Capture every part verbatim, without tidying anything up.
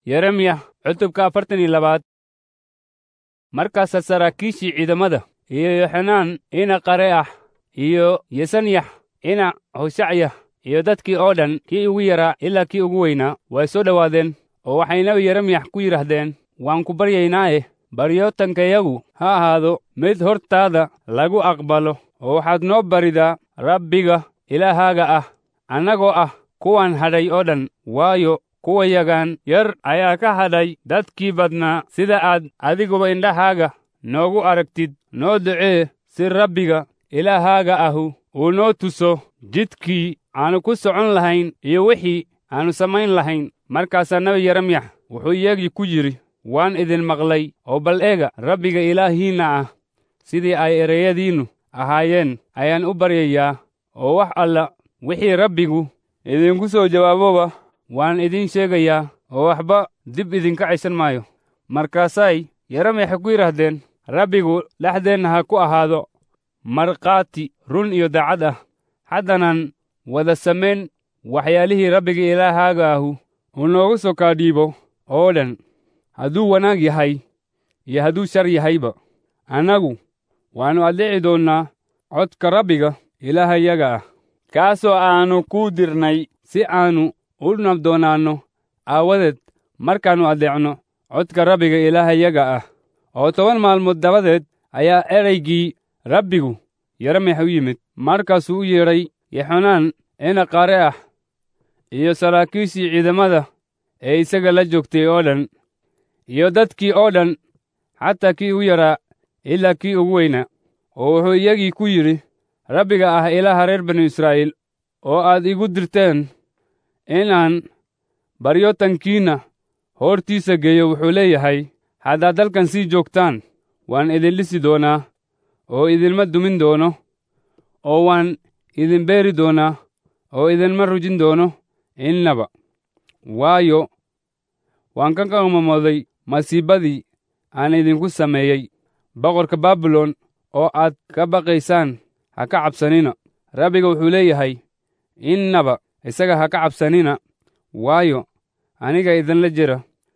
Yeremyah cutubka afartan iyo labaad. Markaasaa saraakiishii ciidamada iyo Yoxanaan ina Qareah iyo Yesanyax ina Hoshacya iyo dadkii oo dhan, kii ugu yaraa ilaa kii ugu weynaa, way soo dhowaadeen oo waxay nabi Yeremyax ku yidhaahdeen, waan ku baryaynaaye baryootankayagu ha ahaado mid hortaada lagu aqbalo, oo waxaad noo baridaa Rabbiga Ilaahaaga ah, annagoo ah kuwan hadhay oo dhan, waayo kuwayagaan yar ayaa ka hadhay dadkii badnaa, sida aad adiguba indhahaaga noogu aragtid. Noo ducee si Rabbiga Ilaahaaga ahu uu noo tuso jidkii aanu ku socon lahayn iyo wixii aanu samayn lahayn. Markaasaa nabi Yeremyax wuxuu iyagii ku yidhi, waan idin maqlay, oo bal eega, Rabbiga Ilaahiinna ah sidii ay ereyadiinnu ahaayeen ayaan u baryayaa, oo wax alla wixii Rabbigu idinku soo jawaaboba waan idin sheegayaa, oo waxba dib idinka caysan maayo. Markaasay Yeremyax ku yidhaahdeen, Rabbigu dhexdeenna ha ku ahaado markhaati run iyo daacad ah, haddanaan wada samayn waxyaalihii Rabbiga Ilaahaaga ahu uu noogu soo kaadhiibo oo dhan, hadduu wanaag yahay iyo hadduu shar yahayba. Annagu waannu addeeci doonnaa codka Rabbiga Ilaahayaga ah, kaasoo aanu kuu dirnay si aanu u nabdoonaanno aawadeed markaannu addeecno codka Rabbiga Ilaahayaga ah. Oo toban maalmood dabadeed ayaa ereygii Rabbigu Yeremyax u yimid. Markaasuu u yeedhay Yoxanaan ina Qareah iyo saraakiishii ciidamada ee isaga la joogtay oo dhan, iyo dadkii oo dhan, xataa kii ugu yaraa ilaa kii ugu weynaa. Oo wuxuu iyagii ku yidhi, Rabbiga ah Ilaaha reer banu Israa'iil, oo aad igu dirteen inaan baryootankiinna hortiisa geeyo, wuxuu leeyahay, haddaad dalkan sii joogtaan, waan idin dhisi doonaa oo idinma dumin doono, oo waan idin beeri doonaa oo idinma rujin doono innaba. Waayo waan ka qamamooday masiibadii aan idinku sameeyey. Boqorka Baabilon oo aad ka baqaysaan ha ka cabsanina. Rabbiga wuxuu leeyahay, innaba isaga ha ka cabsanina, waayo aniga idinla jira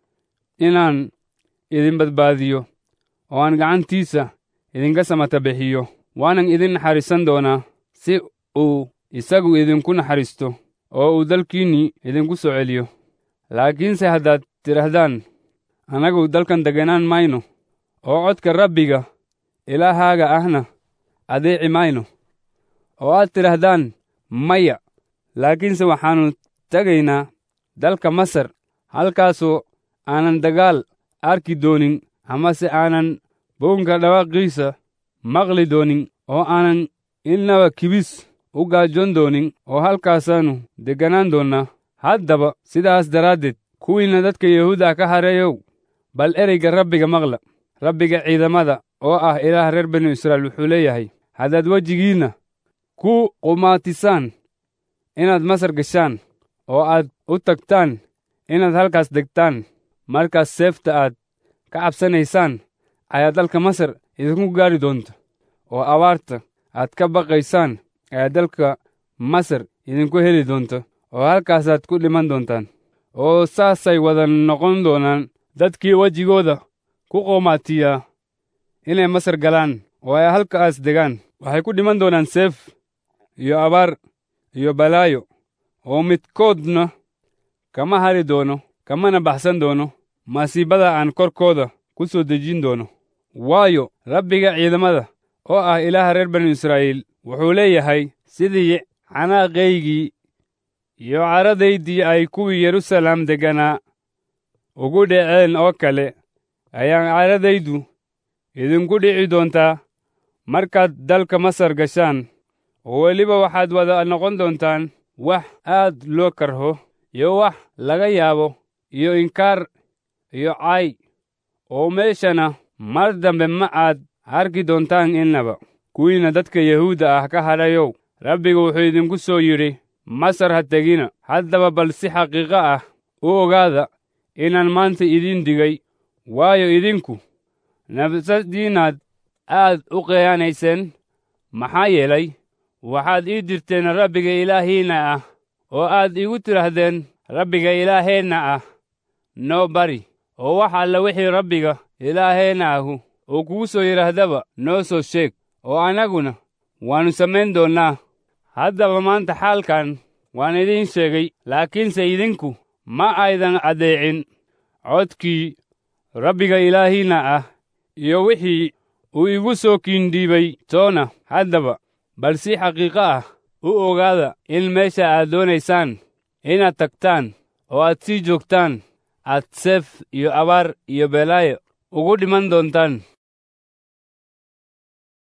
inaan idin badbaadiyo oo aan gacantiisa idinka samata bixiyo. Waanan idin naxariisan doonaa si uu isagu idinku naxariisto oo uu dalkiinnii idinku soo celiyo. Laakiinse haddaad tidhaahdaan, annagu dalkan deganaan mayno, oo codka Rabbiga Ilaahaaga ahna adeeci mayno, oo aad tidhaahdaan, maya, laakiinse waxaannu tegaynaa dalka Masar, halkaasoo aanan dagaal arki doonin, amase aanan buunka dhawaaqiisa maqli doonin, oo aanan innaba kibis u gaajoon doonin, oo halkaasaannu degganaan doonnaa. Haddaba sidaas daraaddeed, kuwiinna dadka Yahuuda ka hareeyow, bal ereyga Rabbiga maqla. Rabbiga ciidamada oo ah Ilaah reer banu Israa'iil wuxuu leeyahay, haddaad wejigiinna ku qumaatisaan inaad Masar gashaan, oo aad u tagtaan inaad halkaas degtaan, markaas seefta aad ka cabsanaysaan ayaa dalka Masar idinku gaari doonta, oo abaarta aad ka baqaysaan ayaa dalka Masar idinku heli doonta, oo halkaasaad ku dhiman doontaan. Oo saasay wada noqon doonaan dadkii wejigooda ku qumaatiya inay Masar galaan oo ay halkaas degaan. Waxay ku dhiman doonaan seef iyo abaar iyo balaayo, oo midkoodna kama hari doono, kamana baxsan doono masiibada aan korkooda ku soo dejin doono. Waayo Rabbiga ciidamada oo ah Ilaaha reer banu Israa'iil wuxuu leeyahay, sidii canaaqaygii iyo caradaydii ay kuwii Yeruusaalem degganaa ugu dhaceen oo kale ayaan caradaydu idinku dhici doontaa markaad dalka Masar gashaan, oo weliba waxaad wada noqon doontaan wax aad loo karho, iyo wax laga yaabo, iyo inkaar iyo cay, oo meeshana mar dambe ma aad arki doontaan innaba. Kuwiinna dadka Yahuuda ah ka hadhayow, Rabbigu wuxuu idinku soo yidhi, Masar ha tegina. Haddaba bal si xaqiiqo ah u ogaada inaan maanta idin digay, waayo idinku nafsadiinnaad aad u khiyaanayseen. Maxaa yeelay waxaad ii dirteen Rabbiga Ilaahiinna ah, oo aad igu tidhaahdeen, Rabbiga Ilaaheenna ah noo bari, oo wax alla wixii Rabbiga Ilaaheenna ahu uu kugu soo yidhaahdaba noo soo sheeg, oo annaguna waannu samayn doonnaa. Haddaba maanta xaalkan waan idiin sheegay, laakiinse idinku ma aydan addeecin codkii Rabbiga Ilaahiinna ah iyo wixii uu igu soo kiindhiibay toona. Haddaba bal si xaqiiqo ah u ogaada in meesha aad doonaysaan inaad tagtaan oo aad sii joogtaan, aad seef iyo abaar iyo balaayo ugu dhiman doontaan.